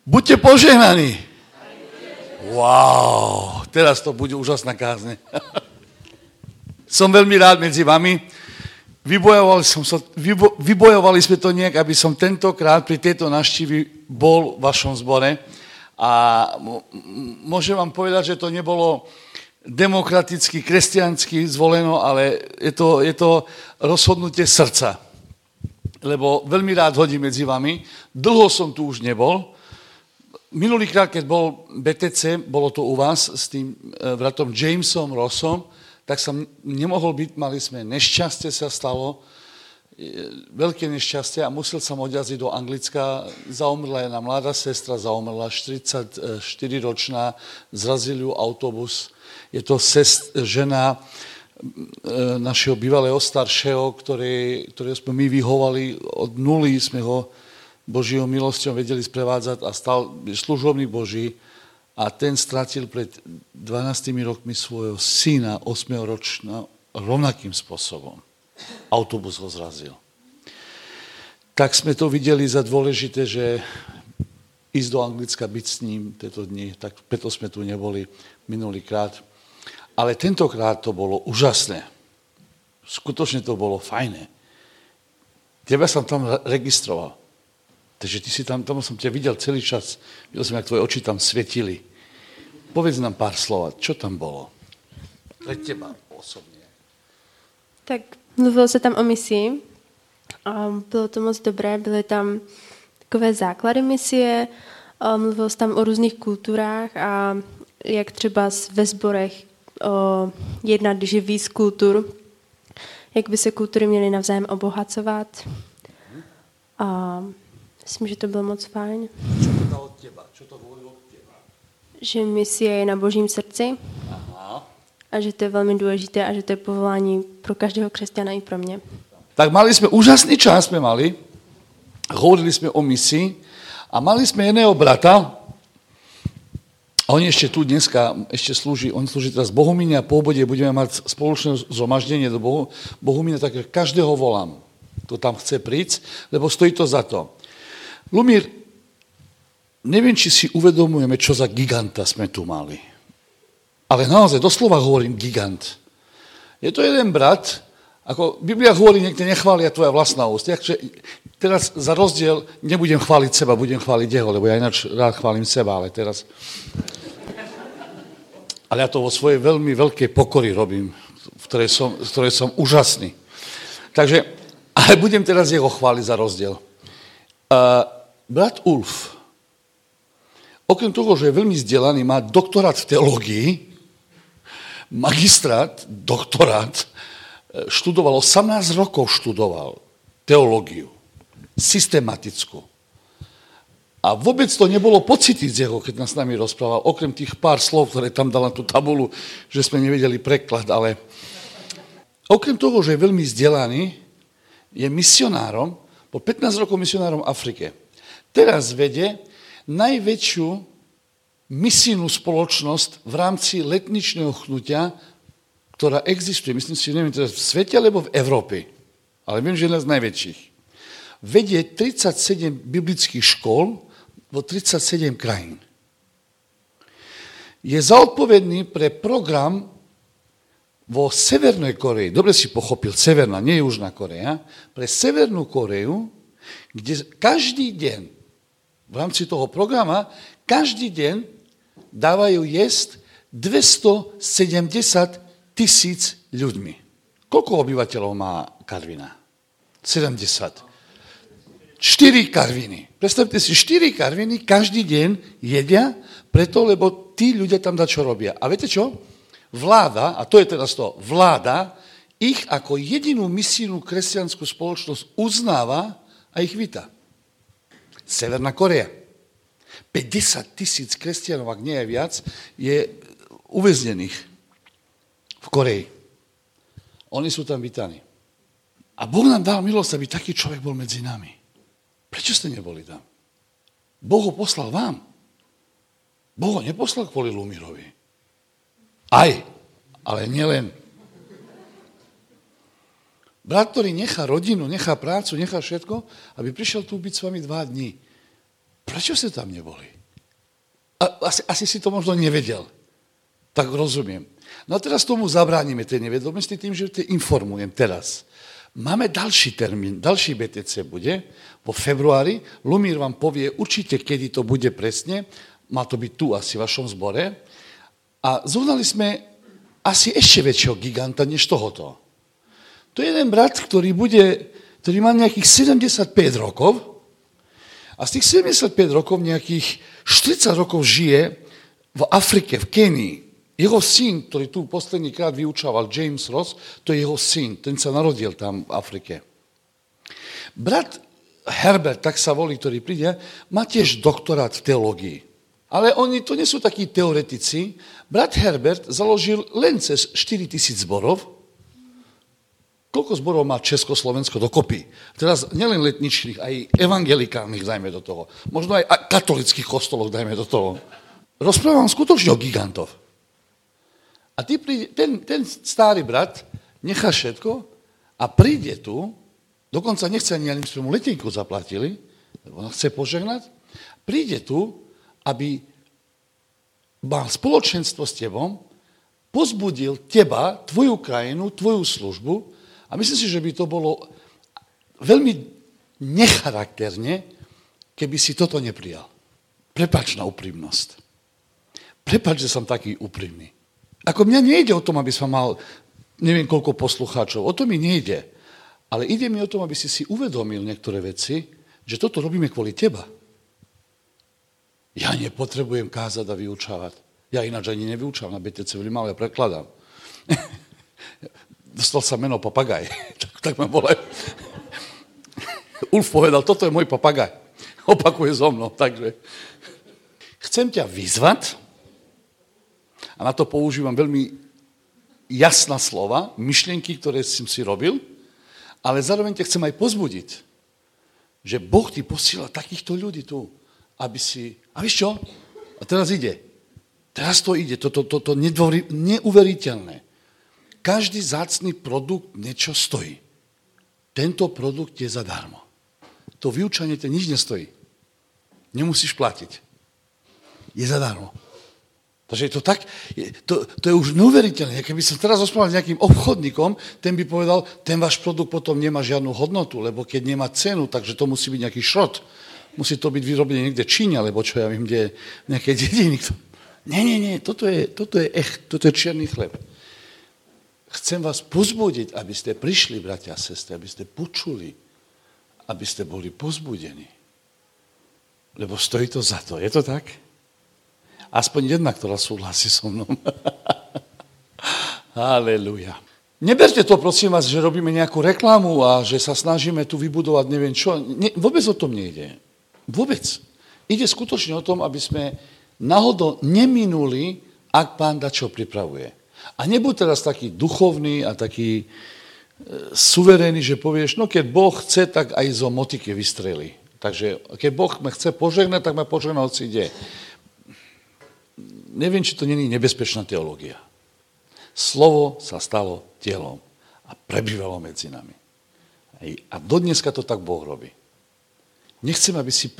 Buďte požehnaní. Wow, teraz to bude úžasná kázne. Som veľmi rád medzi vami. Vybojovali sme to nejak, aby som tentokrát pri tejto návšteve bol v vašom zbore. A môžem vám povedať, že to nebolo demokraticky, kresťansky zvoleno, ale je to rozhodnutie srdca. Lebo veľmi rád hodím medzi vami. Dlho som tu už nebol. Minulýkrát, keď bol BTC, bolo to u vás s tým bratom Jamesom Rossom, tak som nemohol byť, mali sme nešťastie sa stalo, veľké nešťastie a musel som odjazdiť do Anglicka. Zaumrla jedna mladá sestra, 44-ročná, zrazil ju autobus. Je to žena našeho bývalého staršieho, ktoré sme my vyhovali, od nuly sme ho Božího milosťou vedeli sprevádzať a stal služobník Boží a ten stratil pred 12 rokmi svojho syna, 8-ročného, rovnakým spôsobom. Autobus ho zrazil. Tak sme to videli za dôležité, že ísť do Anglicka, byť s ním tieto dni, tak preto sme tu neboli minulýkrát. Ale tentokrát to bolo úžasné. Skutočne to bolo fajné. Teba som tam registroval. Takže ty si tam som ťa videl celý čas. Videl som, jak tvoje oči tam svietili. Povedz nám pár slov, čo tam bolo? Pre teba osobně. Tak mluvilo se tam o misi. A bylo to moc dobré. Byly tam takové základy misie. Mluvilo se tam o různých kulturách a jak třeba ve sborech jednat, když je víc kultur, jak by se kultury měly navzájem obohacovat. A myslím, že to bylo moc fajn. Čo to dalo od teba? Čo to hovorilo od teba? Že misie je na Božím srdci. Aha. A že to je velmi důležité a že to je povolání pro každého křesťana i pro mě. Tak mali sme úžasný čas, hovorili sme o misii a mali sme jedného brata, a on ešte tu dneska slúži, on slúži teraz Bohumíne a po obode budeme mať spoločné zhromaždenie do Bohumíne, tak každého volám, kto tam chce prísť, lebo stojí to za to. Lumír, neviem, či si uvedomujeme, čo za giganta sme tu mali. Ale naozaj, doslova hovorím gigant. Je to jeden brat, ako Biblia hovorí, niekde nechvália tvoja vlastná úst. Takže teraz za rozdiel nebudem chváliť seba, budem chváliť jeho, lebo ja ináč rád chválim seba, ale teraz... Ale ja to vo svojej veľmi veľkej pokory robím, v ktorej som úžasný. Takže, ale budem teraz jeho chváliť za rozdiel. Brat Ulf, okrem toho, že je veľmi vzdelaný, má doktorát v teológii, magistrát, doktorát, študoval, 18 rokov študoval teológiu, systematickú. A vôbec to nebolo pocítiť z jeho, keď nás s nami rozprával, okrem tých pár slov, ktoré tam dal na tú tabulu, že sme nevedeli preklad, ale okrem toho, že je veľmi vzdelaný, je misionárom, bol 15 rokov misionárom v Afrike. Teraz vedie najväčšiu misijnú spoločnosť v rámci letničného chnutia, ktorá existuje, myslím si, neviem, teraz v svete, alebo v Európe, ale viem, že je jedna z najväčších. Vedie 37 biblických škôl vo 37 krajín. Je zaodpovedný pre program vo Severnej Koreji, dobre si pochopil, Severná, nie Južná Korea, pre Severnú Koreju, kde každý deň, v rámci toho programa, každý deň dávajú jesť 270 000 ľuďmi. Koľko obyvateľov má Karvina? 70. 4 Karviny. Predstavte si, 4 Karviny každý deň jedia, preto, lebo tí ľudia tam dačo robia. A viete čo? Vláda, a to je teraz to, vláda ich ako jedinú misijnú kresťanskú spoločnosť uznáva a ich víta. Severná Korea. 50 000 kresťanov, ak nie je viac, je uväznených v Koreji. Oni sú tam vítaní. A Boh nám dal milosť, aby taký človek bol medzi nami. Prečo ste neboli tam? Boh ho poslal vám. Boh ho neposlal kvôli Lumírovi. Aj, ale nielen. Brat, ktorý nechá rodinu, nechá prácu, nechá všetko, aby prišiel tu byť s vami 2 dní. Prečo ste tam neboli? Asi si to možno nevedel. Tak rozumiem. No a teraz tomu zabránime tej nevedomosti tým, že te informujem teraz. Máme ďalší termín, ďalší BTC bude po februári. Lumír vám povie určite, kedy to bude presne. Má to byť tu asi v vašom zbore. A zohnali sme asi ešte väčšieho giganta než tohoto. To je jeden brat, ktorý má nejakých 75 rokov a z tých 75 rokov nejakých 40 rokov žije v Afrike, v Kenii. Jeho syn, ktorý tu posledný krát vyučával, James Ross, to je jeho syn, ten sa narodil tam v Afrike. Brat Herbert, tak sa volí, ktorý príde, má tiež doktorát v teológii. Ale oni to nie sú takí teoretici. Brat Herbert založil len cez 4000 zborov. Koľko zborov má Československo dokopy? Teraz nielen letničných, aj evangelikálnych dajme do toho. Možno aj katolických kostolov dajme do toho. Rozprávam skutočne o gigantov. A ten starý brat nechá všetko a príde tu, dokonca nechce ani sme mu letenku zaplatili, lebo on chce požehnať, príde tu, aby mal spoločenstvo s tebou, pozbudil teba, tvoju krajinu, tvoju službu a myslím si, že by to bolo veľmi necharakterne, keby si toto neprijal. Prepáč na úprimnosť. Prepáč, že som taký úprimný. Ako mňa nejde o tom, aby som mal neviem koľko poslucháčov, o to mi nejde. Ale ide mi o tom, aby si uvedomil niektoré veci, že toto robíme kvôli teba. Ja nepotrebujem kázať a vyučávať. Ja ináč ani nevyučávam na BTC, veľmi málo, ja prekladám. Dostal sa meno papagaj, tak ma volajú. Ulf povedal, toto je môj papagaj. Opakuje so mnou, takže chcem ťa vyzvať, a na to používam veľmi jasná slova, myšlienky, ktoré som si robil, ale zároveň ťa chcem aj pozbudiť, že Boh ti posiela takýchto ľudí tu, aby si... A vieš čo? A teraz ide. Teraz to ide. Toto neuveriteľné. Každý zácny produkt niečo stojí. Tento produkt je zadarmo. To vyučanie te nič nestojí. Nemusíš platiť. Je zadarmo. Takže je to tak, to je už neuveriteľné. Keby som teraz rozprával s nejakým obchodníkom, ten by povedal, ten váš produkt potom nemá žiadnu hodnotu, lebo keď nemá cenu, takže to musí byť nejaký šrot. Musí to byť vyrobené niekde v Číne, alebo čo ja viem, kde nejaké dediny. Nie, toto je čierny chleb. Chcem vás pozbudiť, aby ste prišli, bratia a sestry, aby ste počuli, aby ste boli pozbudení. Lebo stojí to za to. Je to tak? Aspoň jedna, ktorá súhlasí so mnou. Halelujá. Neberte to, prosím vás, že robíme nejakú reklamu a že sa snažíme tu vybudovať neviem čo. Vôbec o tom nejde. Vôbec. Ide skutočne o tom, aby sme náhodou neminuli, ak Pán dačo pripravuje. A nebuď teraz taký duchovný a taký suverénny, že povieš, no keď Boh chce, tak aj zo motiky vystrelí. Takže keď Boh ma chce požehnať, tak ma požehná hoci ide. Neviem, či to nie je nebezpečná teológia. Slovo sa stalo telom a prebývalo medzi nami. A dodneska to tak Boh robí. Nechcem,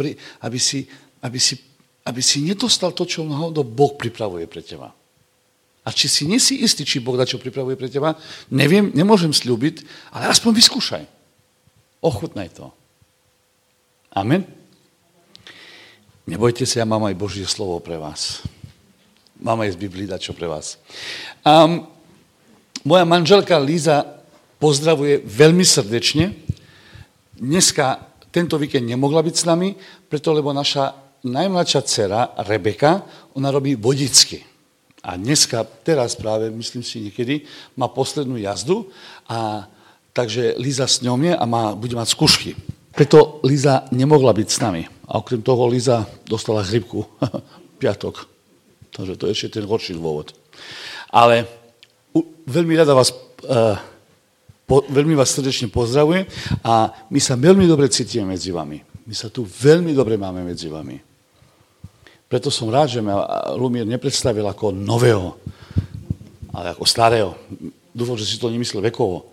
aby si nedostal to, čo náhodou Boh pripravuje pre teba. A či si nie si istý, či Boh dačo pripravuje pre teba, neviem, nemôžem sľúbiť, ale aspoň vyskúšaj. Ochutnaj to. Amen. Nebojte sa, ja mám aj Božie slovo pre vás. Mám aj z Biblii dačo pre vás. Moja manželka Líza pozdravuje veľmi srdečne. Dneska, tento víkend nemohla byť s nami, preto lebo naša najmladšia dcera Rebeka, ona robí vodicky. A dneska, teraz práve, myslím si niekedy, má poslednú jazdu, a takže Líza s ňou je a bude mať skúšky. Preto Líza nemohla byť s nami. A okrem toho Líza dostala chrypku piatok. Takže to je ešte ten horší dôvod. Ale veľmi rada vás, veľmi vás srdečne pozdravujem a my sa veľmi dobre cítime medzi vami. My sa tu veľmi dobre máme medzi vami. Preto som rád, že ma Lumír nepredstavil ako nového, ale ako starého. Dúfam, že si to nemyslel vekovo.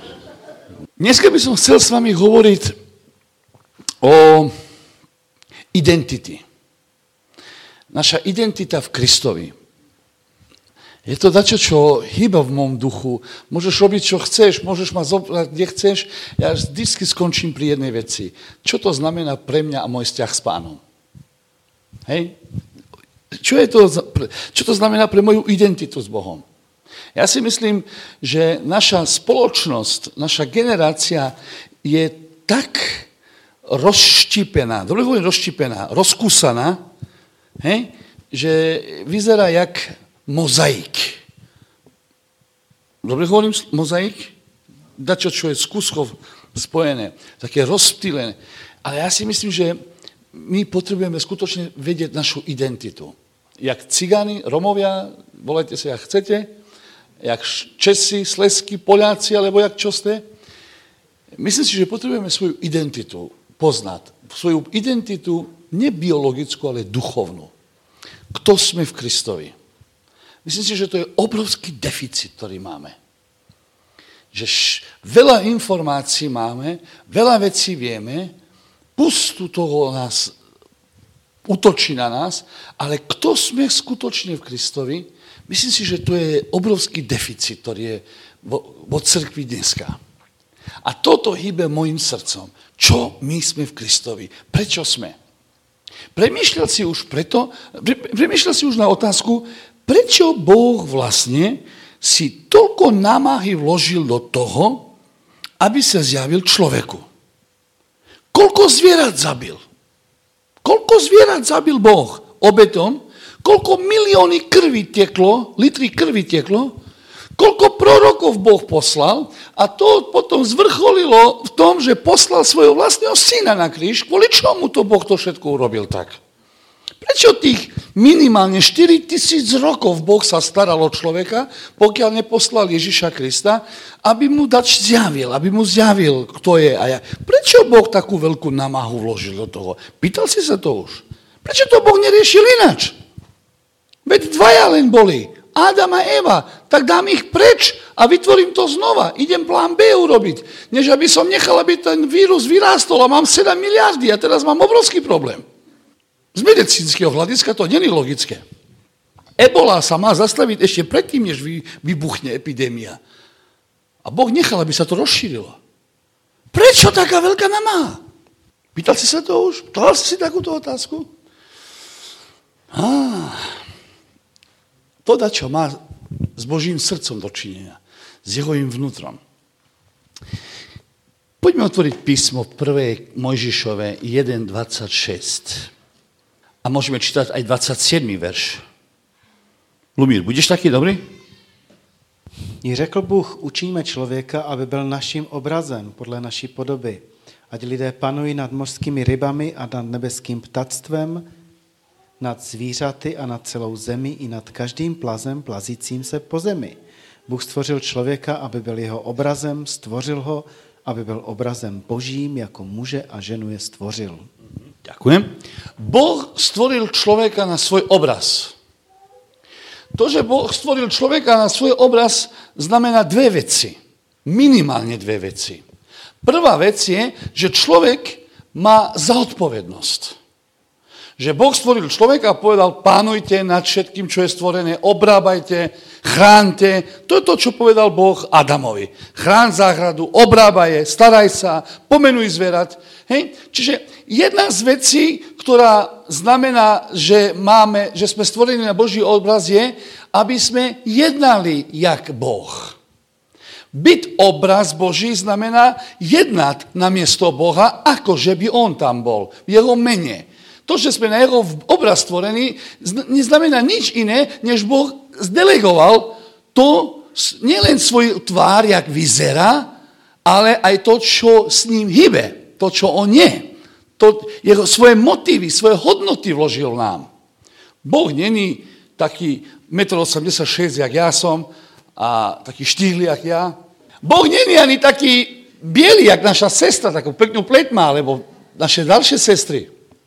Dneska by som chcel s vami hovoriť o identity. Naša identita v Kristovi. Je to dačo, čo hýba v mom duchu. Môžeš robiť, čo chceš, môžeš ma zobrať, kde chceš. Ja vždycky skončím pri jednej veci. Čo to znamená pre mňa a môj vzťah s Pánom? Hej? Čo to znamená pre moju identitu s Bohom? Ja si myslím, že naša spoločnosť, naša generácia je tak rozštípená, dobre hovorím rozštípená, rozkúsaná, hej? Že vyzerá jak mozaik. Dobre hovorím mozaik? Dačo, čo je z kúskov spojené, také rozptýlené. Ale ja si myslím, že my potrebujeme skutočne vedieť našu identitu. Jak cigáni, Romovia, volajte sa, jak chcete, jak Česi, Slezsky, Poľáci, alebo jak čo ste. Myslím si, že potrebujeme svoju identitu poznať. Svoju identitu nebiologickú, ale duchovnú. Kto sme v Kristovi. Myslím si, že to je obrovský deficit, ktorý máme. Že veľa informácií máme, veľa vecí vieme, pustu toho nás útočí na nás, ale kto sme skutočne v Kristovi, myslím si, že to je obrovský deficit, ktorý je vo cirkvi dneska. A toto hýbe mojim srdcom. Čo my sme v Kristovi? Prečo sme? Premýšľal si už na otázku, prečo Boh vlastne si toľko námahy vložil do toho, aby sa zjavil človeku. Koľko zvierat zabil? Koľko zvierat zabil Boh obetom? Koľko milióny litry krvi teklo? Koľko prorokov Boh poslal? A to potom zvrcholilo v tom, že poslal svojho vlastného syna na kríž. Kvôli čomu to Boh to všetko urobil tak? Prečo tých minimálne 4000 rokov Boh sa staral o človeka, pokiaľ neposlal Ježiša Krista, aby mu zjavil, kto je a ja. Prečo Boh takú veľkú námahu vložil do toho? Pýtal si sa to už? Prečo to Boh neriešil inač? Veď dvaja len boli, Adam a Eva, tak dám ich preč a vytvorím to znova. Idem plán B urobiť, než aby som nechal, aby ten vírus vyrástol a mám 7 miliardy a teraz mám obrovský problém. Z medicínskeho hľadiska to nie je logické. Ebola sa má zastaviť ešte predtým, než vybuchne epidémia. A Boh nechal, aby sa to rozšírilo. Prečo taká veľká námaha? Pýtal si sa to už? Kladal si takúto otázku? To čo má s Božím srdcom dočinenia, s jeho vnútrom. Poďme otvoriť písmo v 1. Mojžišove 1.26. A môžeme čítať aj 27. verš. Lumír, budeš taký dobrý? I řekl Bůh, učíme člověka, aby byl naším obrazem podle naší podoby. Ať lidé panují nad mořskými rybami a nad nebeským ptactvem, nad zvířaty a nad celou zemi i nad každým plazem plazícím se po zemi. Bůh stvořil člověka, aby byl jeho obrazem, stvořil ho, aby byl obrazem Božím, jako muže a ženu je stvořil. Ďakujem. Boh stvoril človeka na svoj obraz. To, že Boh stvoril človeka na svoj obraz, znamená dve veci. Minimálne dve veci. Prvá vec je, že človek má zodpovednosť. Že Boh stvoril človeka a povedal, pánujte nad všetkým, čo je stvorené, obrábajte, chránte. To je to, čo povedal Boh Adamovi. Chrán záhradu, obrábaj, staraj sa, pomenuj zvierat. Hej? Čiže jedna z vecí, ktorá znamená, že sme stvorení na Boží obraz je, aby sme jednali jak Boh. Byť obraz Boží znamená jednať namiesto Boha, ako že by on tam bol, v jeho mene. To, že sme na jeho obraz stvorení, neznamená nič iné, než Boh zdelegoval to, nielen svoj tvár, jak vyzerá, ale aj to, čo s ním hýbe, to, čo on je. To jeho svoje motívy, svoje hodnoty vložil nám. Boh není taký 1,86 m, jak ja som, a taký štýhly, jak ja. Boh není ani taký biely, jak naša sestra, takú peknú pleť má, alebo naše ďalšie sestry.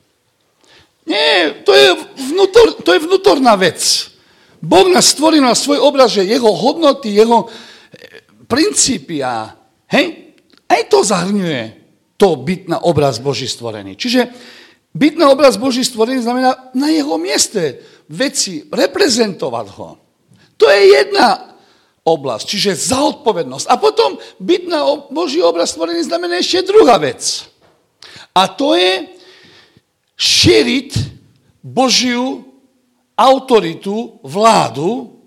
Nie, to je vnútorná vec. Boh nás stvoril na svoj obraz, že jeho hodnoty, jeho princípy a aj to zahrňuje to byť na obraz Boží stvorený. Čiže Byť na obraz Boží stvorený znamená na jeho mieste veci, reprezentovať ho. To je jedna oblasť, čiže zodpovednosť. A potom byť na Boží obraz stvorený znamená ešte druhá vec. A to je šíriť Božiu autoritu, vládu,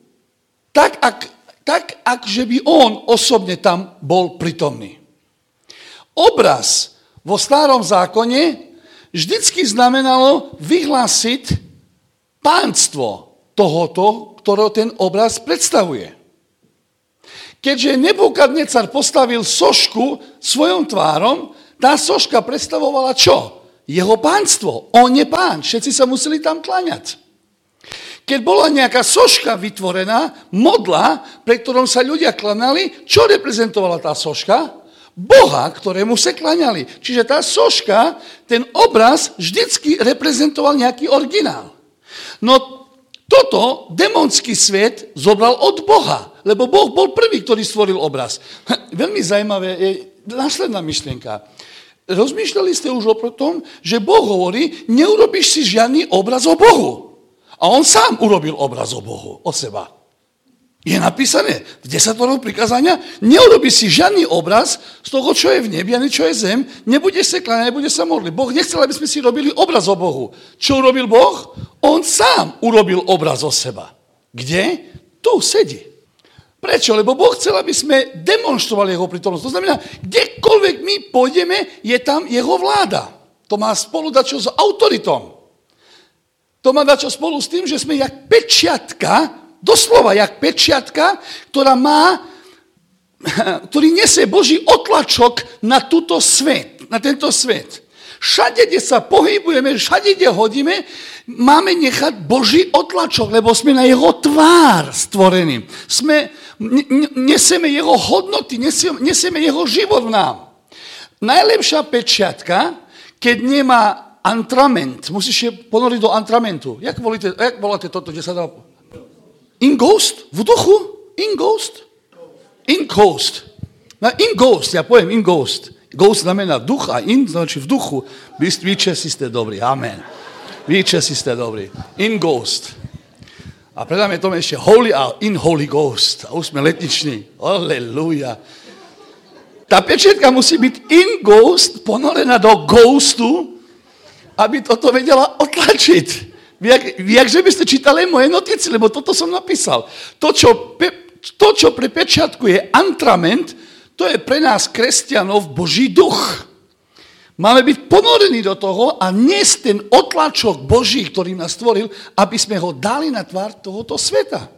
tak, že by on osobne tam bol prítomný. Obraz vo starom zákone vždycky znamenalo vyhlásiť pánstvo tohoto, ktoré ten obraz predstavuje. Keďže Nebukadnecar postavil sošku svojom tvárom, tá soška predstavovala čo? Jeho pánstvo. On je pán. Všetci sa museli tam kláňať. Keď bola nejaká soška vytvorená, modla, pre ktorom sa ľudia kláňali, čo reprezentovala tá soška? Boha, ktorému sa kláňali. Čiže tá soška, ten obraz vždycky reprezentoval nejaký originál. No toto démonský svet zobral od Boha, lebo Boh bol prvý, ktorý stvoril obraz. Veľmi zaujímavé je následná myšlienka. Rozmýšľali ste už o tom, že Boh hovorí, neurobíš si žiadny obraz o Bohu. A on sám urobil obraz o Bohu, o seba. Je napísané v 10 prikázania, neurobíš si žiadny obraz z toho, čo je v nebi, ani čo je zem, nebudeš sa kláňať, nebudeš sa modliť. Boh nechcel, aby sme si robili obraz o Bohu. Čo urobil Boh? On sám urobil obraz o seba. Kde? Tu sedí. Prečo? Lebo Boh chcel, aby sme demonstrovali jeho prítomnosť. To znamená, kdekoľvek my pôjdeme, je tam jeho vláda. To má spolu dačo s autoritom. To má dačo spolu s tým, že sme jak pečiatka, doslova jak pečiatka, ktorý nesie Boží otlačok na tento svet. Všade, kde sa pohybujeme, všade, kde hodíme, máme nechať Boží otlačok, lebo sme na jeho tvár stvorení. Nesieme jeho hodnoty, nesieme jeho život v nám. Najlepšia pečiatka, keď nemá antrament, musíš je ponoriť do antramentu. Jak voláte toto, kde sa dá... In ghost? V duchu? In ghost? In ghost. No, in ghost, ja poviem in ghost. Ghost znamená duch a in znači v duchu. Vy Česi ste dobrí, amen. Vy Česi ste dobrí. In ghost. A predáme tomu ešte holy a in holy ghost. A už sme letniční. Aleluja. Tá pečetka musí byť in ghost, ponorená do ghostu, aby toto vedela otlačiť. Jakže by ste čítali moje notice, lebo toto som napísal. To, čo pre pečiatku je antrament, to je pre nás kresťanov Boží duch. Máme byť ponorení do toho a niesť ten otlačok Boží, ktorý nás stvoril, aby sme ho dali na tvár tohoto sveta.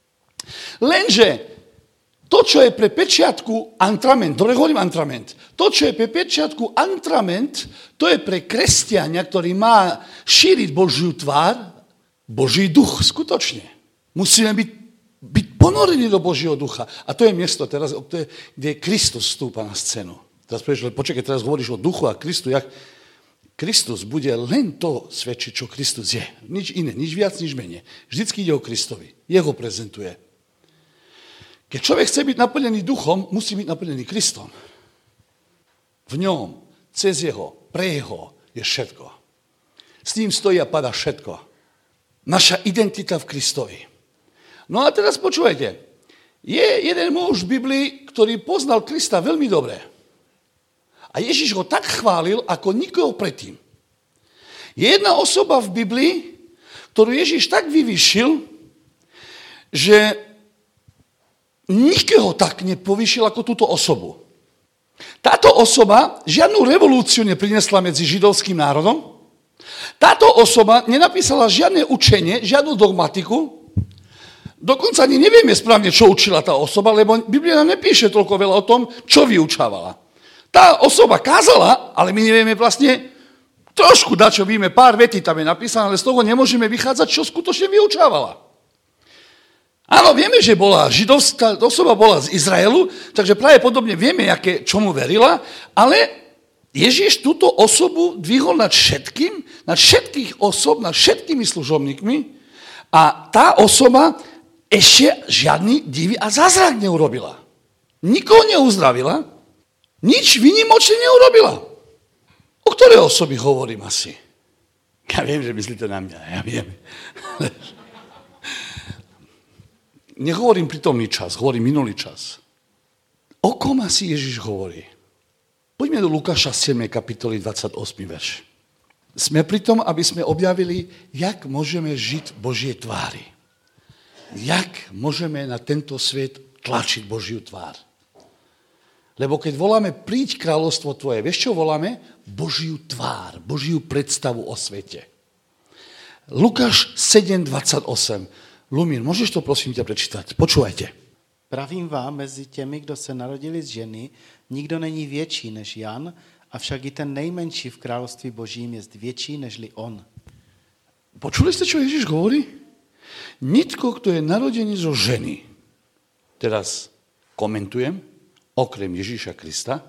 Lenže to, čo je pre pečiatku antrament, dobre hovorím antrament, to, čo je pre pečiatku antrament, to je pre kresťania, ktorý má šíriť Božiu tvár, Boží duch, skutočne. Musíme byť ponorení do Božieho ducha. A to je miesto teraz, kde Kristus vstúpa na scénu. Teraz počkaj, teraz hovoríš o duchu a Kristu, jak Kristus bude len to svedčiť, čo Kristus je. Nič iné, nič viac, nič menej. Vždycky ide o Kristovi. Jeho prezentuje. Keď človek chce byť naplnený duchom, musí byť naplnený Kristom. V ňom, cez jeho, pre jeho je všetko. S ním stojí a padá všetko. Naša identita v Kristovi. No a teraz počúvajte. Je jeden muž v Biblii, ktorý poznal Krista veľmi dobre. A Ježiš ho tak chválil, ako nikoho predtým. Je jedna osoba v Biblii, ktorú Ježiš tak vyvýšil, že nikoho tak nepovýšil ako túto osobu. Táto osoba žiadnu revolúciu neprinesla medzi židovským národom. Táto osoba nenapísala žiadne učenie, žiadnu dogmatiku. Dokonca ani nevieme správne, čo učila tá osoba, lebo Biblia nám nepíše toľko veľa o tom, čo vyučávala. Tá osoba kázala, ale my nevieme vlastne trošku dačo, vieme, pár vetí tam je napísané, ale z toho nemôžeme vychádzať, čo skutočne vyučávala. Áno, vieme, že bola židovská osoba, bola z Izraelu, takže pravdepodobne vieme, čomu verila, ale Ježiš túto osobu dvihol nad všetkých osob, nad všetkými služobníkmi a tá osoba ešte žiadny divý a zázrak neurobila. Nikoho neuzdravila, nič výnimočne neurobila. O ktorej osoby hovorím asi? Ja viem, že myslíte na mňa, ja viem. Nehovorím prítomný čas, hovorím minulý čas. O kom asi Ježiš hovorí? Poďme do Lukáša 7. kapitoly 28. verš. Sme pri tom, aby sme objavili, jak môžeme žiť Božie tvári. Jak môžeme na tento svet tlačiť Božiu tvár. Lebo keď voláme príď kráľovstvo tvoje, vieš čo voláme? Božiu tvár, Božiu predstavu o svete. Lukáš 7.28. Lumír, môžeš to prosím ťa prečítať? Počúvajte. Pravím vám, mezi těmi, kdo se narodili z ženy, nikdo není větší než Jan, avšak i ten nejmenší v království Božím je větší nežli on. Počuli ste, čo Ježiš hovorí? Nitko, kto je narodený zo ženy, teraz komentujem, okrem Ježíša Krista,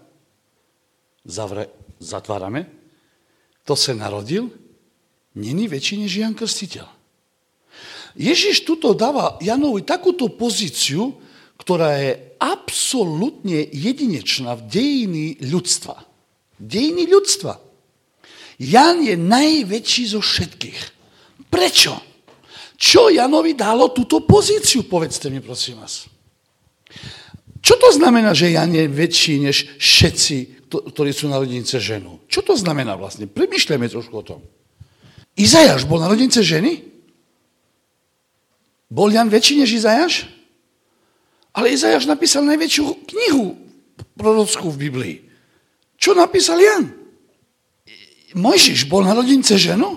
zatvárame, to sa narodil, není väčší než Jan Krstiteľ. Ježiš tuto dáva Janovi takúto pozíciu, ktorá je absolútne jedinečná v dejiny ľudstva. Dejiny ľudstva. Jan je najväčší zo všetkých. Prečo? Čo Janovi dalo túto pozíciu? Povedzte mi, prosím vás. Čo to znamená, že Jan je väčší než všetci, ktorí sú narodení cez ženu? Čo to znamená vlastne? Premýšľajme trošku o tom. Izajáš bol narodený cez ženy? Bol Jan väčší než Izajáš? Ale Izajáš napísal najväčšiu knihu prorockú v Biblii. Čo napísal Jan? Mojžiš bol narodený cez ženu?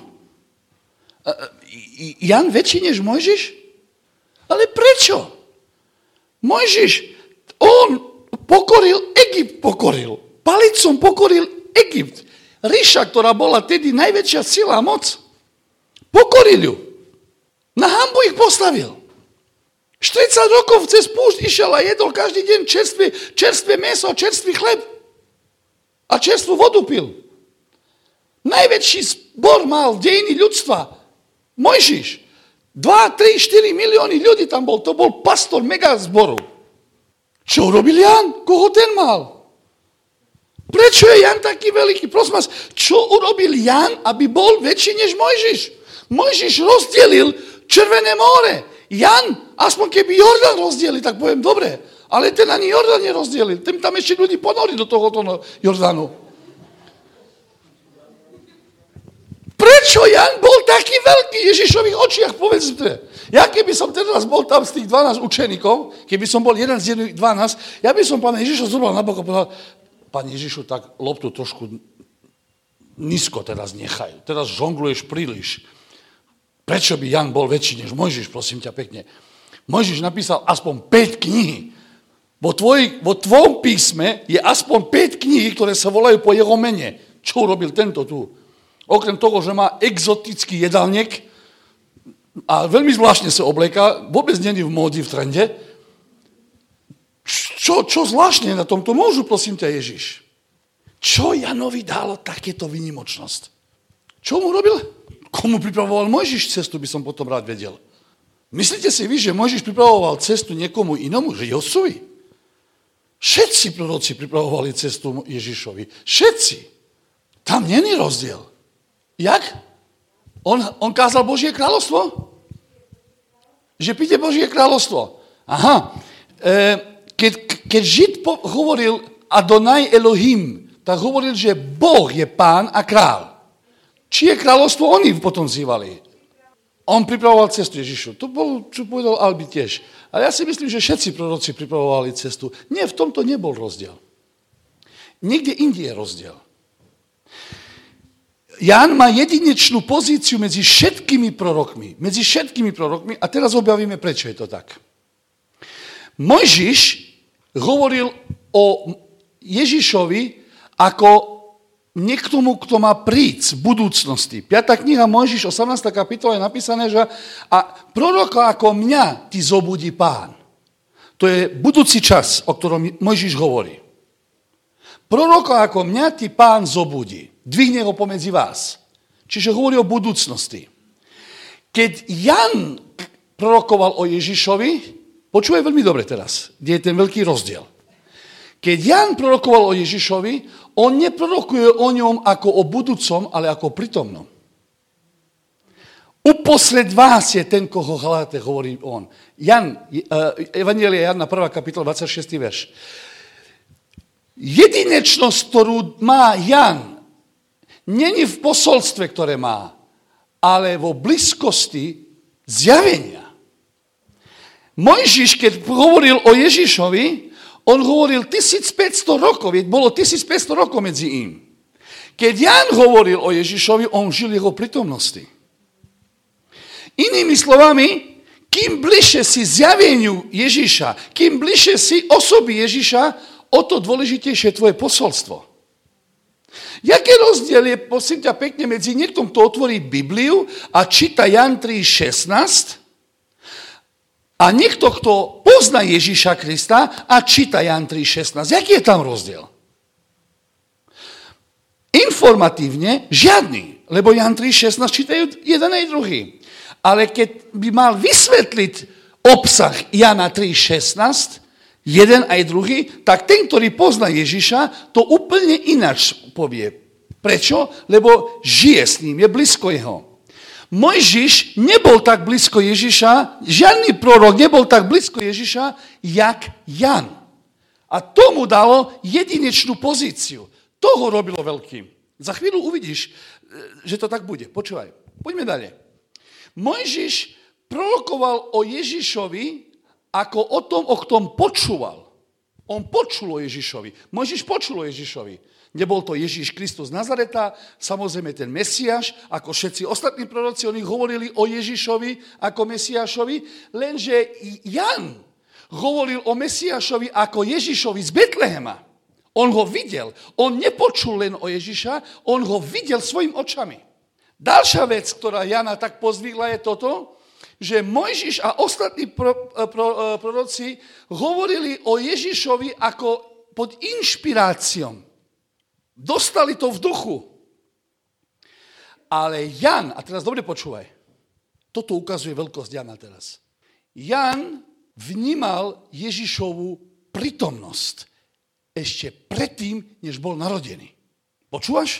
Jan väčší než Mojžiš? Ale prečo? Mojžiš, on pokoril, Egypt pokoril. Palicom pokoril Egypt. Ríša, ktorá bola tedy najväčšia sila a moc. Pokoril ju. Na hanbu ich postavil. 40 rokov cez púšť išiel a jedol každý deň čerstvé mäso, čerstvý chleb. A čerstvú vodu pil. Najväčší zbor mal v dejiny ľudstva. Mojžiš. 2, 3, 4 milióny ľudí tam bol. To bol pastor mega zboru. Čo urobil Jan? Koho ten mal? Prečo je Jan taký veľký? Prosím vás, čo urobil Jan, aby bol väčší než Mojžiš? Mojžiš rozdelil Červené more. Jan, aspoň keby Jordán rozdielil, tak poviem, dobre. Ale ten ani Jordán nerozdielil. Ten tam ešte ľudí ponorí do tohoto Jordánu. Prečo Jan bol taký veľký v Ježišových očiach, povedzte? Ja keby som teraz bol tam z tých 12 učeníkov, keby som bol jeden z 12, ja by som pána Ježiša zobral na bok a povedal, pán Ježišu, tak loptu trošku nízko teraz nechaj. Teraz žongluješ príliš. Prečo by Jan bol väčší než Mojžiš, prosím ťa pekne? Mojžiš napísal aspoň 5 kníh. Vo tvojom písme je aspoň 5 kníh, ktoré sa volajú po jeho mene. Čo urobil tento tu? Okrem toho, že má exotický jedálnik a veľmi zvláštne sa obleká, vôbec není v módi, v trende. Čo zvláštne na tomto môžu, prosím ťa, Ježiš? Čo Janovi dalo takéto výnimočnosť? Čo mu robil? Komu pripravoval Mojžiš cestu, by som potom rád vedel. Myslíte si vy, že Mojžiš pripravoval cestu niekomu inomu, že Josuvi? Všetci proroci pripravovali cestu Ježišovi. Všetci. Tam není rozdiel. Jak? On kázal Božie kráľovstvo? Že príde Božie kráľovstvo. Aha. Keď Žid hovoril Adonai Elohim, tak hovoril, že Boh je pán a král. Čie kráľovstvo oni potom zývali? On pripravoval cestu Ježišu. To bol, čo povedal Albi tiež. Ale ja si myslím, že všetci proroci pripravovali cestu. Nie, v tomto nebol rozdiel. Niekde inde je rozdiel. Ján má jedinečnú pozíciu medzi všetkými prorokmi. A teraz objavíme, prečo je to tak. Mojžiš hovoril o Ježišovi ako niektomu, kto má prísť v budúcnosti. 5. kniha Mojžiš, 18. kapitola je napísané, že a proroka ako mňa ti zobudí pán. To je budúci čas, o ktorom Mojžiš hovorí. Proroka ako mňa ti pán zobudí. Dvihne ho pomedzi vás. Čiže hovorí o budúcnosti. Keď Jan prorokoval o Ježišovi, počúvaj veľmi dobre teraz, kde je ten veľký rozdiel. Keď Jan prorokoval o Ježišovi, on neprorokuje o ňom ako o budúcom, ale ako o prítomnom. Uprostred vás je ten, koho hľadáte, hovorí on. Evanjelia Jana, 1. kapitola, 26. verš. Jedinečnosť, ktorú má Jan, není v posolstve, ktoré má, ale vo blízkosti zjavenia. Mojžiš, keď hovoril o Ježišovi, on hovoril 1500 rokov, bolo 1500 rokov medzi im. Keď Jan hovoril o Ježišovi, on žil jeho prítomnosti. Inými slovami, kým bližšie si zjaveniu Ježiša, kým bližšie si osoby Ježiša, o to dôležitejšie je tvoje posolstvo. Jaký rozdiel je, prosím ťa pekne, medzi niektom, kto otvorí Bibliu a číta Jan 3,16 a niekto, kto pozná Ježiša Krista a číta Jan 3,16. Jaký je tam rozdiel? Informatívne žiadny, lebo Jan 3,16 čítajú jeden aj druhý. Ale keď by mal vysvetliť obsah Jana 3,16, jeden aj druhý, tak ten, ktorý pozná Ježiša, to úplne ináč povie. Prečo? Lebo žije s ním, je blízko jeho. Mojžiš nebol tak blízko Ježiša, žiadny prorok nebol tak blízko Ježiša, jak Jan. A tomu dalo jedinečnú pozíciu. To ho robilo veľkým. Za chvíľu uvidíš, že to tak bude. Počúvaj, poďme ďalej. Mojžiš prorokoval o Ježišovi ako o tom, o ktorom počúval. On počul o Ježišovi. Mojžiš počul o Ježišovi. Nebol to Ježiš Kristus z Nazareta, samozrejme ten Mesiáš, ako všetci ostatní proroci, oni hovorili o Ježišovi ako Mesiášovi, lenže Jan hovoril o Mesiášovi ako Ježišovi z Betlehema. On ho videl. On nepočul len o Ježiša, on ho videl svojimi očami. Ďalšia vec, ktorá Jana tak pozdvihla, je toto, že Mojžiš a ostatní proroci hovorili o Ježišovi ako pod inšpiráciou. Dostali to v duchu. Ale Jan, a teraz dobre počúvaj, toto ukazuje veľkosť Jana teraz. Jan vnímal Ježišovu prítomnosť ešte predtým, než bol narodený. Počúvaš?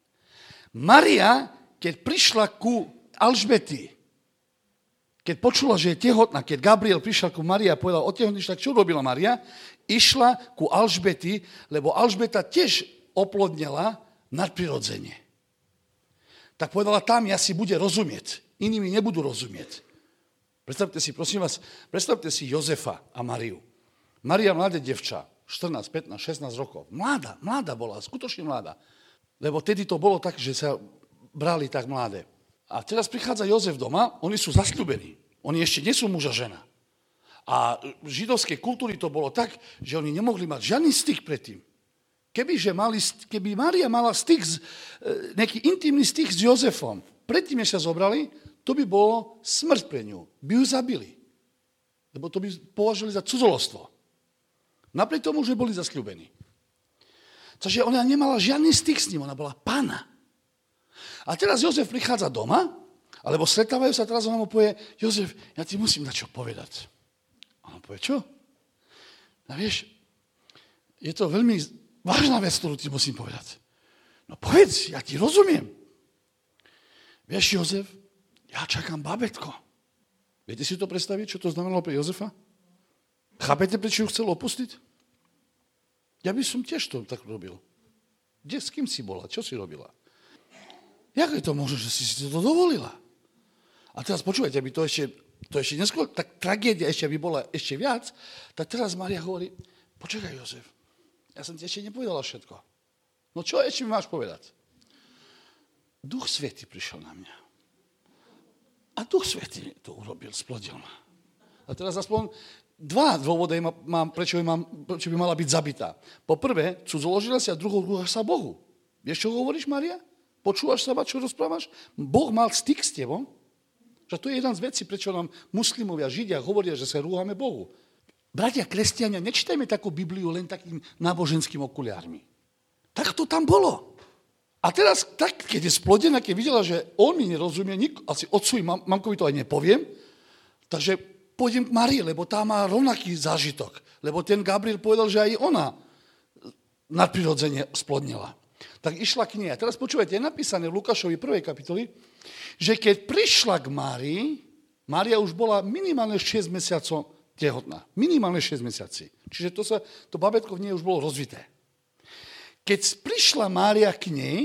Maria, keď prišla ku Alžbety, keď počula, že je tehotná, keď Gabriel prišiel ku Marii a povedal, otehotníš, tak čo robila Maria? Išla ku Alžbety, lebo Alžbeta tiež oplodnela nadprirodzene. Tak povedala, tam ja si bude rozumieť, iní mi nebudú rozumieť. Predstavte si, prosím vás, predstavte si Jozefa a Mariu. Maria mladé devča, 14, 15, 16 rokov. Mladá bola, skutočne mladá. Lebo tedy to bolo tak, že sa brali tak mladé. A teraz prichádza Jozef doma, oni sú zasľúbení. Oni ešte nie sú muž a žena. A v židovskej kultúry to bolo tak, že oni nemohli mať žiadny styk predtým. Keby Mária mala styk, nejaký intimný styk s Jozefom, predtým, než sa zobrali, to by bolo smrť pre ňu. By ju zabili. Lebo to by považovali za cudzolostvo. Napriek tomu, že boli zasľúbení. Takže ona nemala žiadny styk s ním, ona bola pána. A teraz Jozef prichádza doma, alebo stretávajú sa, teraz ona mu povie, Jozef, ja ti musím na čo povedať. A on povie, čo? No vieš, je to veľmi vážna vec, ktorú ti musím povedať. No povedz, ja ti rozumiem. Vieš, Jozef, ja čakám babetko. Viete si to predstaviť, čo to znamenalo pre Jozefa? Chápete, prečo ju chcel opustiť? Ja by som tiež to tak robil. Kde, s kým si bola? Čo si robila? Jak je to možné, že si to dovolila? A teraz počúvajte, aby to ešte neskôr, tak tragédia ešte by bola ešte viac, tak teraz Mária hovorí, počkaj, Jozef, ja som ti ešte nepovedala všetko. No čo ešte mi máš povedať? Duch Svätý prišiel na mňa. A Duch Svätý to urobil, splodil ma. A teraz aspoň dva dôvody mám, prečo by mala byť zabitá. Po prvé, cudzoložila si a druhá sa Bohu. Vieš, čo hovoríš, Mária? Počúvaš sa, čo rozprávaš? Boh mal styk s tebou? Že to je jedna z vecí, prečo nám muslimovia, židia hovoria, že sa rúhame Bohu. Bratia kresťania, nečítajme takú Bibliu len takým náboženským okuliármi. Tak to tam bolo. A teraz, tak, keď je splodená, keď videla, že on mi nerozumie, asi otcu i mamkovi to aj nepoviem, takže pôjdem k Marii, lebo tá má rovnaký zážitok. Lebo ten Gabriel povedal, že aj ona nadprirodzene splodnila. Tak išla k nej. A teraz počúvajte, je napísané v Lukášovi 1. kapitoli, že keď prišla k Márii, Mária už bola minimálne 6 mesiacov tehotná. Minimálne 6 mesiaci. Čiže to babetko v nej už bolo rozvité. Keď prišla Mária k nej,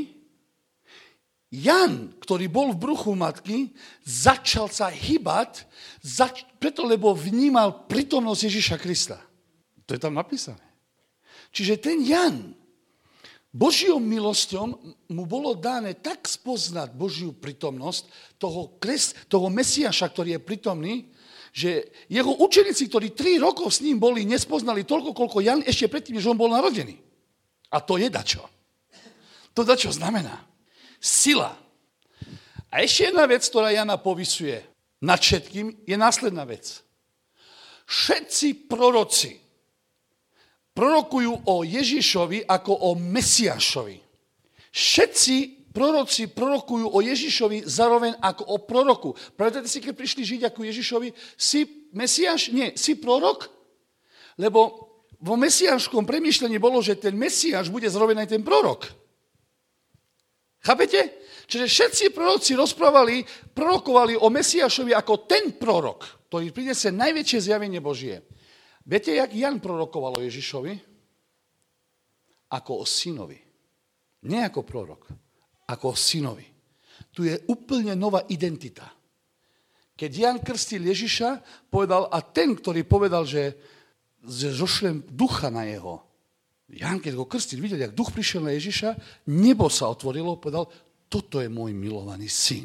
Jan, ktorý bol v bruchu matky, začal sa hýbať, preto lebo vnímal prítomnosť Ježiša Krista. To je tam napísané. Čiže ten Jan, Božíou milosťou mu bolo dané tak spoznať Božiu prítomnosť toho Mesiaša, ktorý je prítomný, že jeho učeníci, ktorí 3 rokov s ním boli, nespoznali toľko, koľko Jan ešte predtým, že on bol narodený. A to je dačo. To dačo znamená sila. A ešte jedna vec, ktorá Jana povisuje nad všetkým, je následná vec. Všetci proroci prorokujú o Ježišovi ako o Mesiášovi. Všetci proroci prorokujú o Ježišovi zároveň ako o proroku. Pamätáte si, keď prišli Židia ku Ježišovi, si Mesiáš? Nie, si prorok? Lebo vo mesiášskom premýšľaní bolo, že ten Mesiáš bude zároveň aj ten prorok. Chápete? Čiže všetci proroci prorokovali o Mesiášovi ako ten prorok, ktorý prinesie najväčšie zjavenie Božie. Viete, jak Jan prorokoval o Ježišovi? Ako o synovi. Nie ako prorok, ako o synovi. Tu je úplne nová identita. Keď Jan krstil Ježiša, povedal, a ten, ktorý povedal, že zošlem ducha na jeho. Jan, keď ho krstil, videl, jak duch prišiel na Ježiša, nebo sa otvorilo, povedal, toto je môj milovaný syn.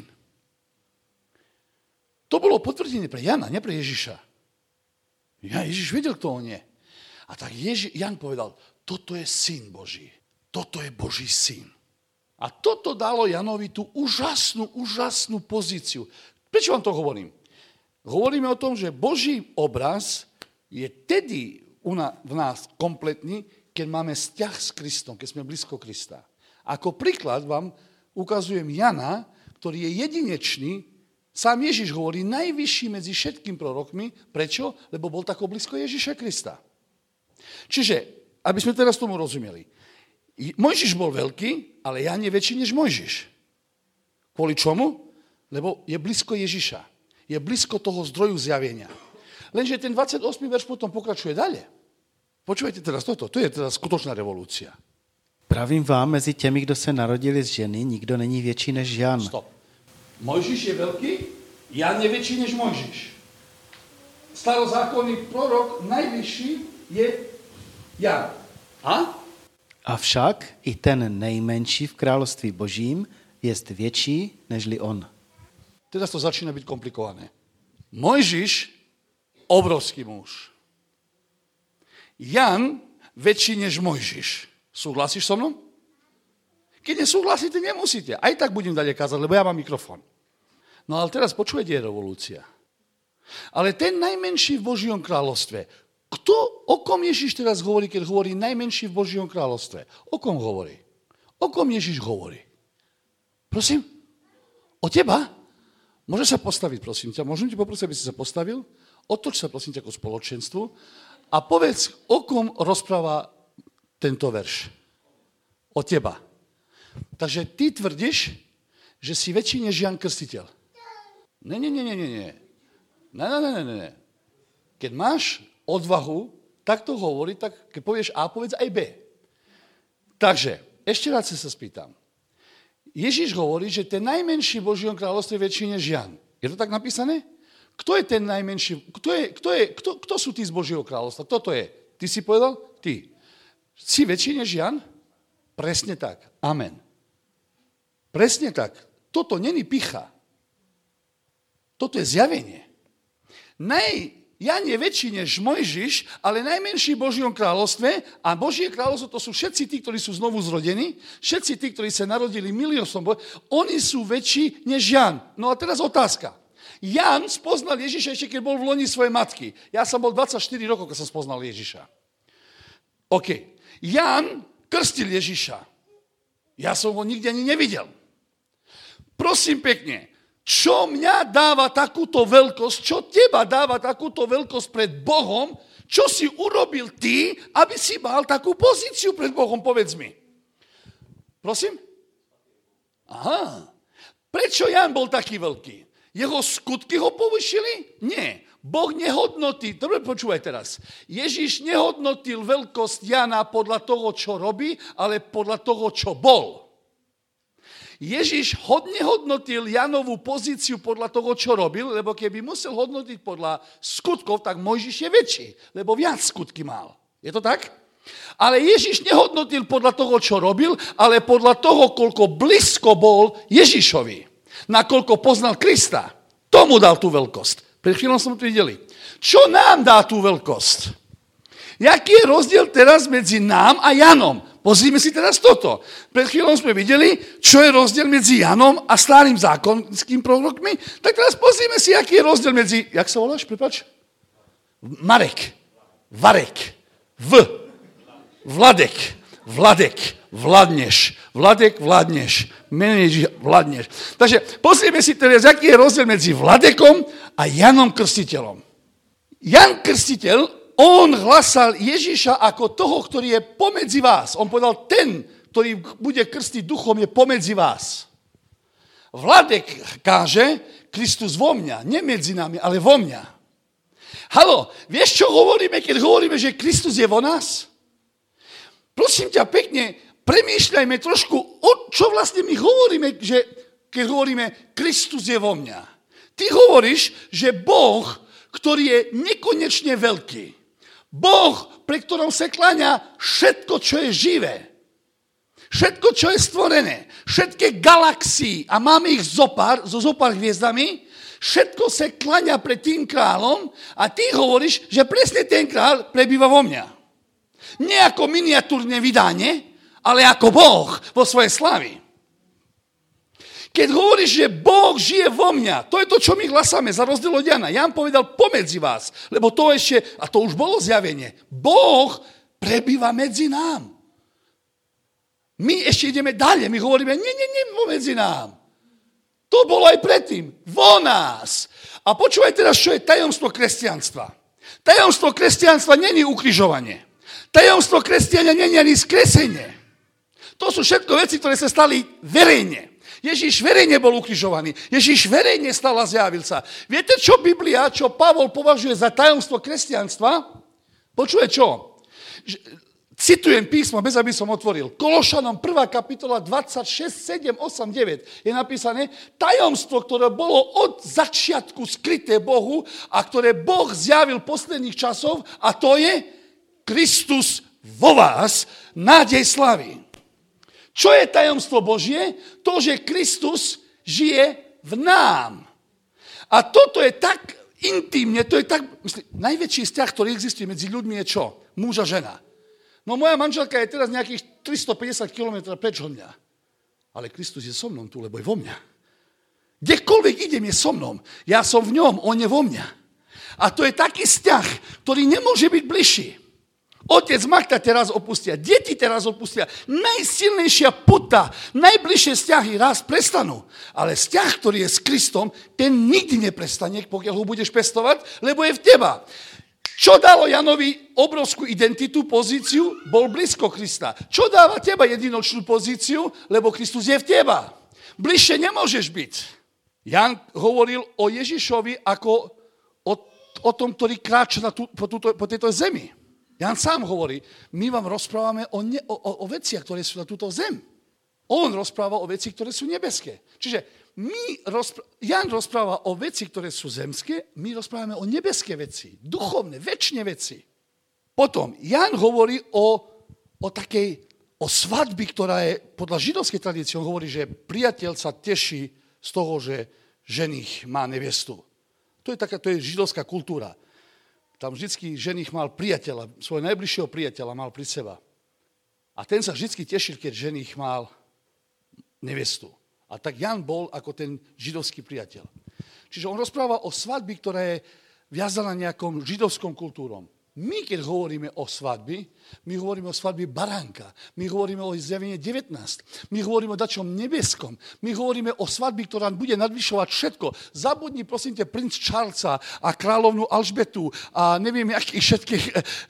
To bolo potvrdenie pre Jana, nie pre Ježiša. Ježiš vedel, kto on je. A tak Jan povedal, toto je syn Boží. Toto je Boží syn. A toto dalo Janovi tú úžasnú pozíciu. Prečo vám to hovorím? Hovoríme o tom, že Boží obraz je tedy v nás kompletný, keď máme vzťah s Kristom, keď sme blízko Krista. Ako príklad vám ukazujem Jana, ktorý je jedinečný. Sám Ježiš hovorí najvyšší medzi všetkým prorokmi. Prečo? Lebo bol tak blízko Ježiša Krista. Čiže, aby sme teraz tomu rozumeli, Mojžiš bol veľký, ale Jan je väčší než Mojžiš. Kvôli čomu? Lebo je blízko Ježiša. Je blízko toho zdroju zjavenia. Lenže ten 28. verš potom pokračuje ďalej. Počúvajte teraz toto. To je teda skutočná revolúcia. Pravím vám, mezi těmi, kdo se narodili z ženy, nikdo není větší než Jan. Stop. Mojžiš je veľký, Jan je väčší než Mojžiš. Starozákonný prorok najvyšší je Jan. A? Avšak i ten nejmenší v království božím jest větší nežli on. Teraz to začína byť komplikované. Mojžiš, obrovský muž. Jan, väčší než Mojžiš. Súhlasíš so mnou? Keď nesúhlasíte, nemusíte. Aj tak budem ďalej kázať, lebo ja mám mikrofón. No ale teraz počujete, je revolúcia. Ale ten najmenší v Božíom kráľovstve, o kom Ježiš teraz hovorí, keď hovorí najmenší v Božíom kráľovstve? O kom hovorí? O kom Ježiš hovorí? Prosím? O teba? Môže sa postaviť, prosím ťa. Môžem ti poprosiť, aby si sa postavil? Otoč sa, prosím ťa, ako spoločenstvu a povedz, o kom rozpráva tento verš. O teba. Takže ty tvrdíš, že si väčší než Jan Krstiteľ. Nie. Keď máš odvahu takto hovoriť, tak keď povieš A, povedz aj B. Takže, ešte raz sa spýtam. Ježiš hovorí, že ten najmenší v Božíom kráľovstve je väčší než Jan. Je to tak napísané? Kto je ten najmenší? Kto sú tí z Božieho kráľovstva? Kto to je? Ty si povedal? Ty. Si väčší než Jan? Presne tak. Amen. Presne tak. Toto není picha. Toto je zjavenie. Jan je väčší než Mojžiš, ale najmenší v Božíom kráľovstve a Božie kráľovstvo to sú všetci tí, ktorí sú znovu zrodení, všetci tí, ktorí sa narodili miliónom, oni sú väčší než Jan. No a teraz otázka. Jan spoznal Ježiša ešte, keď bol v loni svojej matky. Ja som bol 24 rokov, keď som spoznal Ježiša. OK. Jan krstil Ježiša. Ja som ho nikde ani nevidel. Prosím pekne, čo mňa dáva takúto veľkosť, čo teba dáva takúto veľkosť pred Bohom, čo si urobil ty, aby si mal takú pozíciu pred Bohom, povedz mi. Prosím? Aha. Prečo Ján bol taký veľký? Jeho skutky ho povyšili? Nie. Boh nehodnotí, dobre počúvaj teraz, Ježiš nehodnotil veľkosť Jana podľa toho, čo robí, ale podľa toho, čo bol. Ježiš nehodnotil Janovú pozíciu podľa toho, čo robil, lebo keby musel hodnotiť podľa skutkov, tak Mojžiš je väčší, lebo viac skutky mal. Je to tak? Ale Ježiš nehodnotil podľa toho, čo robil, ale podľa toho, koľko blízko bol Ježišovi, nakoľko poznal Krista. Tomu dal tú veľkosť. Pred chvíľou sme to videli. Čo nám dá tú veľkosť? Jaký je rozdiel teraz medzi nám a Janom? Pozrime si teraz toto. Pred chvíľou sme videli, čo je rozdiel medzi Janom a starým zákonským prorokmi. Tak teraz pozrime si, aký je rozdiel medzi... Jak sa voláš, prepáč? Marek. Varek. Vladek. Vladneš. Vladek, vládneš. Menej vládneš. Takže pozrieme si teraz, aký je rozdiel medzi Vladekom a Janom Krstiteľom. Jan Krstiteľ, on hlasal Ježiša ako toho, ktorý je pomedzi vás. On povedal, ten, ktorý bude krstiť duchom, je pomedzi vás. Vladek káže, Kristus vo mňa, nie medzi nami, ale vo mňa. Haló, vieš, čo hovoríme, keď hovoríme, že Kristus je vo nás? Prosím ťa pekne, premýšľajme trošku, čo vlastne my hovoríme, že keď hovoríme, Kristus je vo mňa. Ty hovoríš, že Boh, ktorý je nekonečne veľký, Boh, pre ktorom sa kláňa všetko, čo je živé, všetko, čo je stvorené, všetky galaxie, a máme ich so zopár hviezdami, všetko sa kláňa pred tým kráľom a ty hovoríš, že presne ten kráľ prebýva vo mňa. Nie ako miniatúrne vydanie, ale ako Boh vo svojej slavi. Keď hovoríš, že Boh žije vo mňa, to je to, čo my hlasáme za rozdiel od Jana. Jan povedal pomedzi vás, lebo to ešte, a to už bolo zjavenie, Boh prebýva medzi nám. My ešte ideme ďalej, my hovoríme, nie, pomedzi nám. To bolo aj predtým, vo nás. A počúvaj teraz, čo je tajomstvo kresťanstva. Tajomstvo kresťanstva není ukrižovanie. Tajomstvo kresťania nie je ani skresenie. To sú všetko veci, ktoré sa stali verejne. Ježiš verejne bol ukrižovaný. Ježiš verejne stal a zjavil sa. Viete, čo Biblia, čo Pavol považuje za tajomstvo kresťanstva? Počuje čo? Citujem písmo, bez aby som otvoril. Kološanom 1. kapitola 26, 7, 8, 9 je napísané tajomstvo, ktoré bolo od začiatku skryté Bohu a ktoré Boh zjavil posledných časov a to je Kristus vo vás, nádej slavy. Čo je tajomstvo Božie? To, že Kristus žije v nám. A toto je tak intimne, to je tak, najväčší vzťah, ktorý existuje medzi ľuďmi je čo? Muž a žena. No moja manželka je teraz nejakých 350 km preč od mňa. Ale Kristus je so mnou tu, lebo je vo mňa. Kdekoľvek idem, je so mnou. Ja som v ňom, on je vo mňa. A to je taký vzťah, ktorý nemôže byť bližší. Otec, matka teraz opustia, deti teraz opustia. Najsilnejšia puta, najbližšie vzťahy raz prestanú. Ale vzťah, ktorý je s Kristom, ten nikdy neprestane, pokiaľ ho budeš pestovať, lebo je v teba. Čo dalo Janovi obrovskú identitu, pozíciu? Bol blízko Krista. Čo dáva teba jedinočnú pozíciu? Lebo Kristus je v teba. Bližšie nemôžeš byť. Jan hovoril o Ježišovi ako o tom, ktorý kráča po tejto zemi. Jan sám hovorí, my vám rozprávame o veciach, ktoré sú na túto zem. On rozpráva o veci, ktoré sú nebeské. Čiže Jan rozpráva o veci, ktoré sú zemské, my rozprávame o nebeské veci, duchovné, večné veci. Potom Jan hovorí o svadbi, ktorá je podľa židovskej tradície, on hovorí, že priateľ sa teší z toho, že ženich má nevestu. To je židovská kultúra. Tam vždycky ženich mal priateľa, svojho najbližšieho priateľa mal pri seba. A ten sa vždycky tešil, keď ženich mal nevestu. A tak Jan bol ako ten židovský priateľ. Čiže on rozpráva o svadbi, ktorá je viazaná nejakom židovskom kultúrom. My, keď hovoríme o svadbi, my hovoríme o svadbi baránka. My hovoríme o zjavení 19. My hovoríme o dačom nebeskom. My hovoríme o svadbi, ktorá bude nadvyšovať všetko. Zabudni, prosím te, princ Charlesa a kráľovnú Alžbetu a neviem, akých všetkých,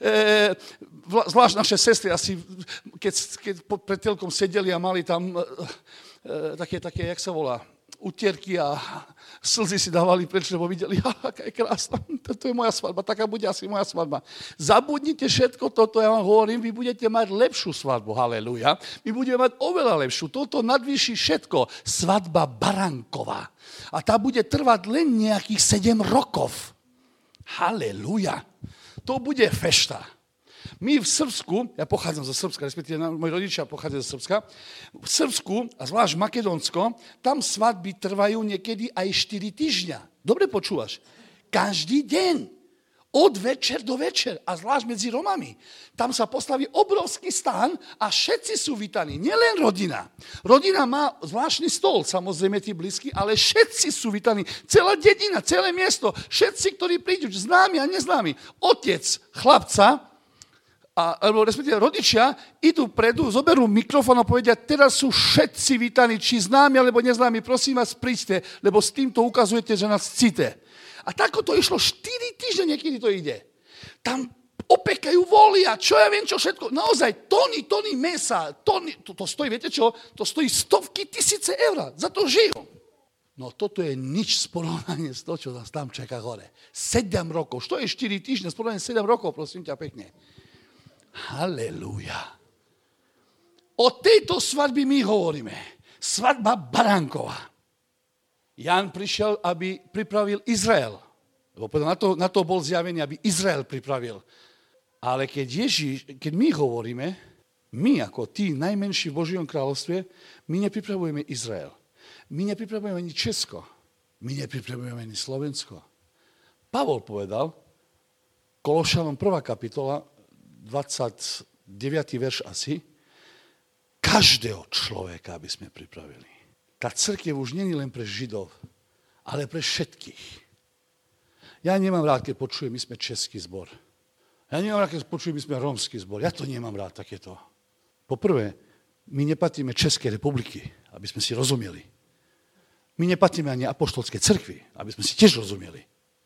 zvlášť naše sestry asi, keď pred telkom sedeli a mali tam také, jak sa volá, utierky a slzy si dávali preč, lebo videli, aká je krásna, to je moja svadba, taká bude asi moja svadba. Zabudnite všetko toto, ja vám hovorím, vy budete mať lepšiu svadbu, haleluja. My budeme mať oveľa lepšiu, toto nadvýši všetko, svadba baránková. A tá bude trvať len nejakých 7 rokov. Haleluja. To bude fešta. My v Srbsku, ja pochádzam zo Srbska, respektíve moji rodičia pochádzajú zo Srbska, v Srbsku, a zvlášť Makedónsko, tam svadby trvajú niekedy aj 4 týždňa. Dobre počúvaš? Každý deň. Od večer do večer. A zvlášť medzi Romami. Tam sa postaví obrovský stán a všetci sú vítaní. Nielen rodina. Rodina má zvláštny stôl, samozrejme tí blízky, ale všetci sú vítaní. Celá dedina, celé miesto. Všetci, ktorí prídu, známi a neznámi. Otec chlapca, alebo respektíve rodičia idú predu, zoberú mikrofón a povedia, teraz sú všetci vítaní, či známi alebo neznámi, prosím vás, príďte, lebo s týmto ukazujete, že nás cíte. A tako to išlo 4 týždne, niekedy to ide. Tam opekajú voly a čo ja viem, čo všetko. Naozaj, tony mesa, to stojí, viete čo? To stojí stovky tisíce eur. Za to žijú. No toto je nič z porovnania s toho, čo nás tam čaká hore. 7 rokov. Čo je 4 týždne? Z porovnania 7 rokov, prosím ťa pekne. Halelúja. O tejto svadbe my hovoríme. Svadba baránková. Ján prišiel, aby pripravil Izrael. Lebo na to bol zjavený, aby Izrael pripravil. Ale keď my hovoríme, my ako tí najmenší v Božom kráľovstve, my nepripravujeme Izrael. My nepripravujeme ani Česko. My nepripravujeme ani Slovensko. Pavol povedal, Kološanom 1. kapitola, 29. verš asi, každého človeka, aby sme pripravili. Tá cirkev už nie je len pre Židov, ale pre všetkých. Ja nemám rád, keď počujem, my sme český zbor. Ja nemám rád, keď počujem, my sme rómsky zbor. Ja to nemám rád takéto. Poprvé, my nepatríme Českej republiky, aby sme si rozumeli. My nepatríme ani apoštolskej cirkvi, aby sme si tiež rozumeli.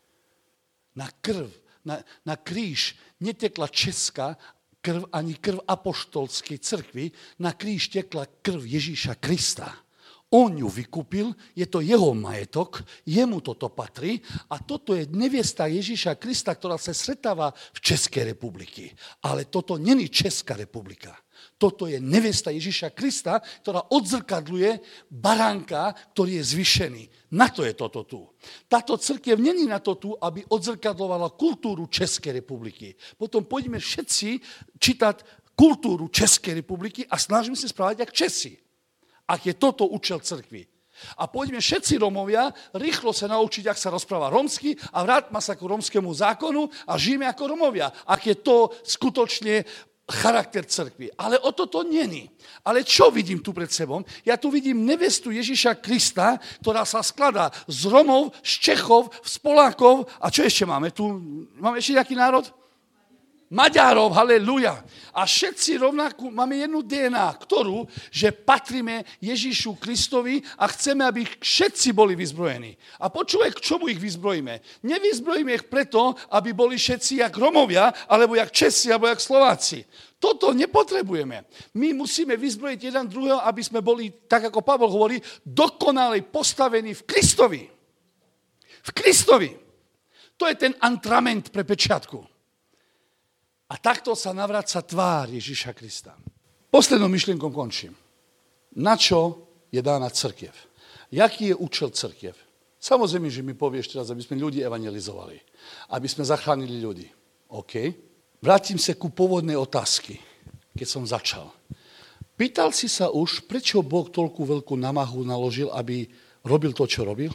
Na kríž netekla česká krv ani krv apoštolskej cirkvi, na kríž tekla krv Ježíša Krista. On ju vykúpil, je to jeho majetok, jemu toto patrí a toto je neviesta Ježíša Krista, ktorá sa stretáva v Českej republiky. Ale toto není Česká republika. Toto je neviesta Ježíša Krista, ktorá odzrkadľuje baránka, ktorý je zvyšený. Na to je toto tu. Táto cirkev není na to tu, aby odzrkadlovala kultúru Českej republiky. Potom poďme všetci čítať kultúru Českej republiky a snažíme sa správať ako Česi. Ak je toto účel cirkvi. A poďme všetci Rómovia rýchlo sa naučiť, ak sa rozpráva rómsky a vráťme sa k rómskemu zákonu a žijeme ako Rómovia. Ak je to skutočne charakter cirkvi. Ale o toto není. Ale čo vidím tu pred sebou? Ja tu vidím nevestu Ježíša Krista, ktorá sa skladá z Rómov, z Čechov, z Polákov. A čo ešte máme? Tu máme ešte nejaký národ? Maďarov, haleluja. A všetci rovnako máme jednu DNA, ktorú, že patríme Ježíšu Kristovi a chceme, aby všetci boli vyzbrojení. A počúvaj, k čomu ich vyzbrojíme. Nevyzbrojíme ich preto, aby boli všetci jak Romovia, alebo jak Česi, alebo jak Slováci. Toto nepotrebujeme. My musíme vyzbrojiť jeden druhého, aby sme boli, tak ako Pavol hovorí, dokonale postavení v Kristovi. V Kristovi. To je ten antrament pre pečiatku. A takto sa navraca tvár Ježíša Krista. Poslednou myšlienkou končím. Na čo je dána cirkev? Jaký je účel cirkev? Samozrejme, že mi povieš teraz, aby sme ľudí evangelizovali. Aby sme zachránili ľudí. OK. Vrátim sa ku pôvodnej otázky, keď som začal. Pýtal si sa už, prečo Boh toľkú veľkú namahu naložil, aby robil to, čo robil?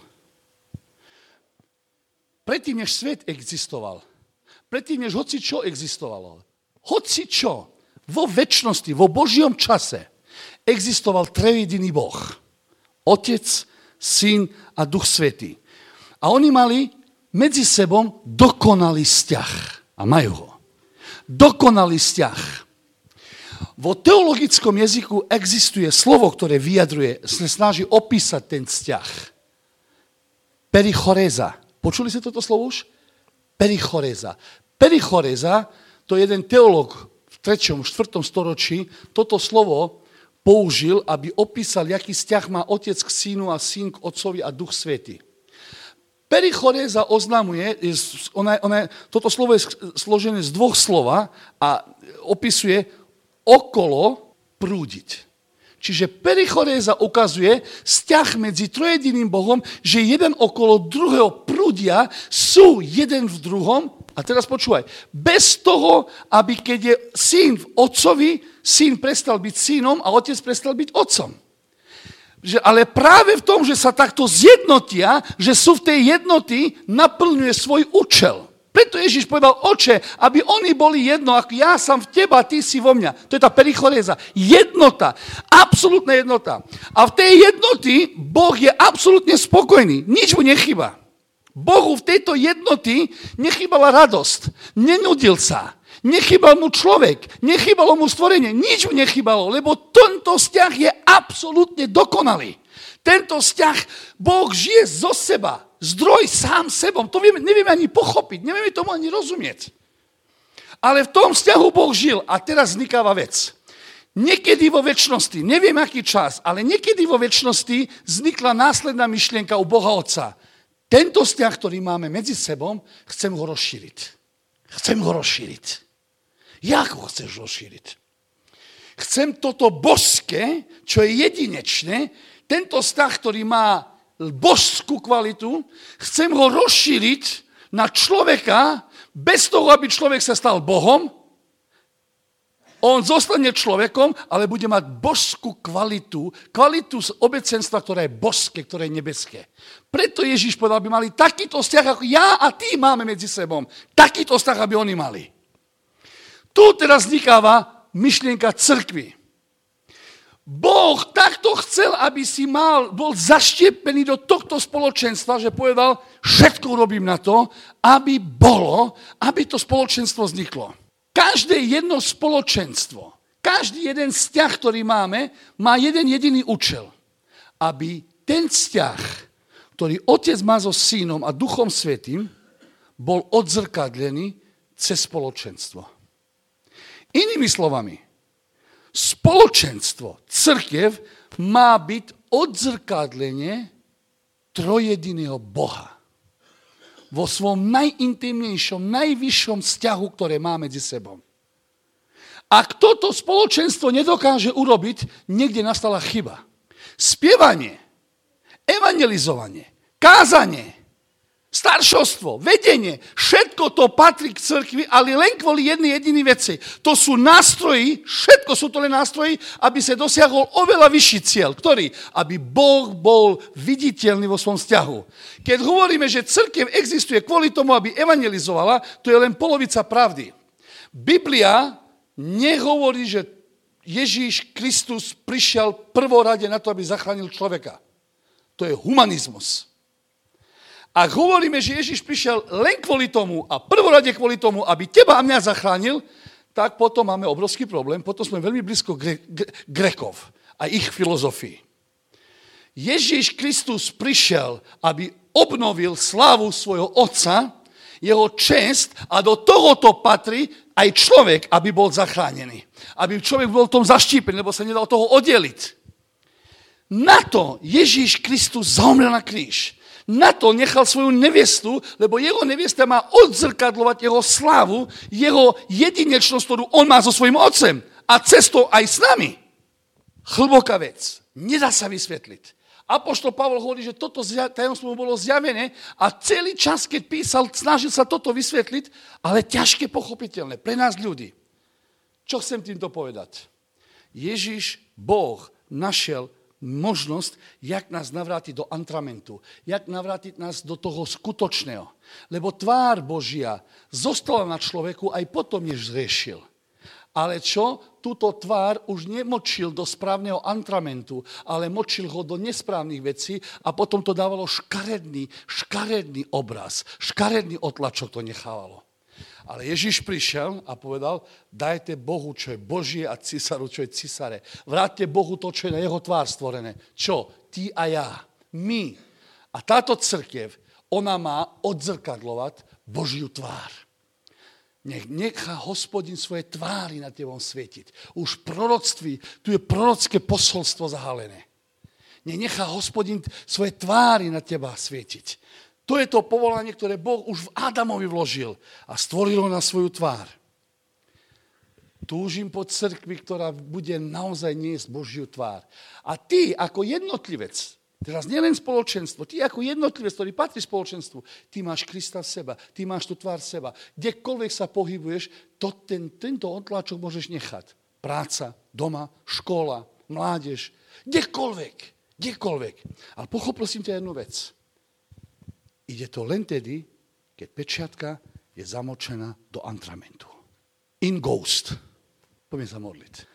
Predtým, než svet existoval, predtým, než hoci čo existovalo. Hoci čo. Vo večnosti, vo Božom čase existoval trojjediný Boh. Otec, Syn a Duch Svätý. A oni mali medzi sebou dokonalý vzťah. A majú ho. Dokonalý vzťah. Vo teologickom jazyku existuje slovo, ktoré vyjadruje, sa snaží opísať ten vzťah. Perichoreza. Počuli ste toto slovo už? Perichoreza. Perichoreza, to je jeden teológ v 3. 4. storočí, toto slovo použil, aby opísal, jaký vzťah má otec k synu a syn k otcovi a duch svätý. Perichoréza oznamuje, toto slovo je složené z dvoch slova a opisuje okolo prúdiť. Čiže perichoréza ukazuje vzťah medzi trojediným Bohom, že jeden okolo druhého prúdia, sú jeden v druhom. A teraz počúvaj, bez toho, aby keď je syn v otcovi, syn prestal byť synom a otec prestal byť otcom. Ale práve v tom, že sa takto zjednotia, že sú v tej jednoty, naplňuje svoj účel. Preto Ježiš povedal, oče, aby oni boli jedno, ako ja som v teba, ty si vo mňa. To je tá perichoréza. Jednota. Absolútna jednota. A v tej jednoty Boh je absolútne spokojný. Nič mu nechýba. Bohu v tejto jednoty nechýbala radosť. Nenudil sa. Nechýbal mu človek. Nechýbalo mu stvorenie. Nič mu nechýbalo, lebo tento vzťah je absolútne dokonalý. Tento vzťah, Boh žije zo seba. Zdroj sám sebou. To nevieme ani pochopiť. Nevieme tomu ani rozumieť. Ale v tom vzťahu Boh žil. A teraz vznikáva vec. Niekedy vo večnosti, neviem aký čas, ale niekedy vo večnosti vznikla následná myšlienka u Boha Otca. Tento vzťah, ktorý máme medzi sebou, chcem ho rozšíriť. Chcem ho rozšíriť. Jak ho chceš rozšíriť? Chcem toto božské, čo je jedinečné, tento vzťah, ktorý má božskú kvalitu, chcem ho rozšíriť na človeka, bez toho, aby človek sa stal Bohom. On zostane človekom, ale bude mať božskú kvalitu z obecenstva, ktoré je božské, ktoré je nebeské. Preto Ježiš povedal, aby mali takýto vzťah, ako ja a ty máme medzi sebou. Takýto vzťah, aby oni mali. Tu teraz vznikáva myšlienka cirkvi. Boh takto chcel, aby si bol zaštiepený do tohto spoločenstva, že povedal, všetko urobím na to, aby to spoločenstvo vzniklo. Každé jedno spoločenstvo, každý jeden vzťah, ktorý máme, má jeden jediný účel. Aby ten vzťah, ktorý otec má so synom a duchom svätým, bol odzrkadlený cez spoločenstvo. Inými slovami, spoločenstvo, cirkev má byť odzrkadlenie trojediného Boha. Vo svojom najintimnejšom, najvyššom vzťahu, ktoré má medzi sebou. Ak toto spoločenstvo nedokáže urobiť, niekde nastala chyba. Spievanie, evangelizovanie, kázanie, staršovstvo, vedenie, všetko to patrí k cirkvi, ale len kvôli jednej jedinej veci. To sú nástroji, všetko sú to len nástroji, aby sa dosiahol oveľa vyšší cieľ, ktorý, aby Boh bol viditeľný vo svojom vzťahu. Keď hovoríme, že cirkev existuje kvôli tomu, aby evangelizovala, to je len polovica pravdy. Biblia nehovorí, že Ježíš Kristus prišiel prvorade na to, aby zachránil človeka. To je humanizmus. Ak hovoríme, že Ježiš prišiel len kvôli tomu a prvorade kvôli tomu, aby teba a mňa zachránil, tak potom máme obrovský problém. Potom sme veľmi blízko Grekov a ich filozofii. Ježiš Kristus prišiel, aby obnovil slávu svojho Otca, jeho čest a do tohoto patrí aj človek, aby bol zachránený. Aby človek bol v tom zaštípený, lebo sa nedal toho oddeliť. Na to Ježiš Kristus zomrel na kríž. Na to nechal svoju nevestu, lebo jeho nevesta má odzrkadlovať jeho slávu, jeho jedinečnosť, ktorú on má so svojím otcem a cestou aj s nami. Hlboká vec. Nedá sa vysvetliť. Apoštol Pavol hovorí, že toto tajomstvo bolo zjavené a celý čas, keď písal, snažil sa toto vysvetliť, ale ťažké pochopiteľné pre nás ľudí. Čo chcem týmto povedať? Ježiš, Boh, našiel možnosť, jak nás navrátiť do antramentu, jak navrátiť nás do toho skutočného. Lebo tvár Božia zostala na človeku aj potom, než zriešil. Ale čo? Túto tvár už nemočil do správneho antramentu, ale močil ho do nesprávnych vecí a potom to dávalo škaredný obraz, škaredný otlačok to nechávalo. Ale Ježiš prišiel a povedal, dajte Bohu, čo je Božie a císaru, čo je císare. Vráťte Bohu to, čo je na jeho tvár stvorené. Čo? Ty a ja. My. A táto cirkev, ona má odzrkadlovať Božiu tvár. Nech nechá Hospodin svoje tvári nad tebou svietiť. Už v proroctví, tu je prorocké posolstvo zahalené. Nech nechá Hospodin svoje tvári nad teba svietiť. To je to povolanie, ktoré Boh už v Adamovi vložil a stvoril ho na svoju tvár. Túžim po cirkvi, ktorá bude naozaj niesť Božiu tvár. A ty ako jednotlivec, teraz nielen spoločenstvo, ty ako jednotlivec, ktorý patrí spoločenstvu, ty máš Krista v seba, ty máš tú tvár v seba. Kdekoľvek sa pohybuješ, tento otláčok môžeš nechať. Práca, doma, škola, mládež, kdekoľvek. Ale pochop prosím ťa jednu vec. Ide to len tedy, keď pečiatka je zamočená do antramentu. In ghost. Poďme sa modliť.